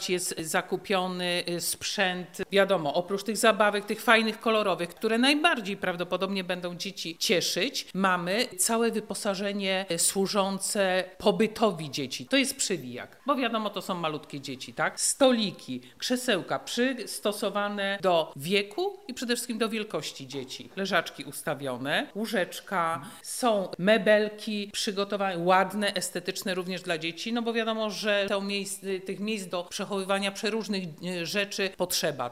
jest zakupiony sprzęt, wiadomo, oprócz tych zabawek, tych fajnych, kolorowych, które najbardziej prawdopodobnie będą dzieci cieszyć, mamy całe wyposażenie służące pobytowi dzieci. To jest przywijak, bo wiadomo, to są malutkie dzieci, tak? Stoliki, krzesełka przystosowane do wieku i przede wszystkim do wielkości dzieci. Leżaczki ustawione, łóżeczka, są mebelki przygotowane, ładne, estetyczne również dla dzieci, no bo wiadomo, że tych miejsc do przechowywania przeróżnych rzeczy potrzeba.